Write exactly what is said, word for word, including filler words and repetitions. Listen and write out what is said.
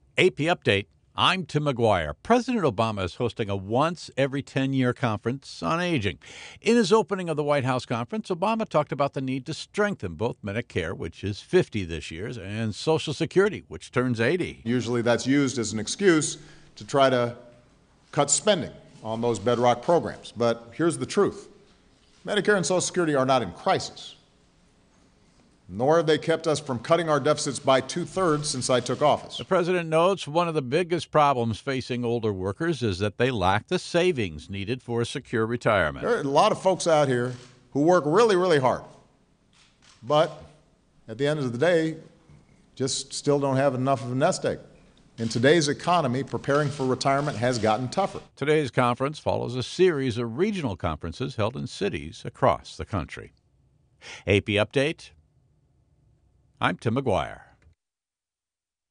A P Update. I'm Tim McGuire. President Obama is hosting a once every ten-year conference on aging. In his opening of the White House conference, Obama talked about the need to strengthen both Medicare, which is fifty this year, and Social Security, which turns eighty. Usually that's used as an excuse to try to cut spending on those bedrock programs. But here's the truth. Medicare and Social Security are not in crisis, nor have they kept us from cutting our deficits by two-thirds since I took office. The president notes one of the biggest problems facing older workers is that they lack the savings needed for a secure retirement. There are a lot of folks out here who work really, really hard, but at the end of the day, just still don't have enough of a nest egg. In today's economy, preparing for retirement has gotten tougher. Today's conference follows a series of regional conferences held in cities across the country. A P Update. I'm Tim McGuire.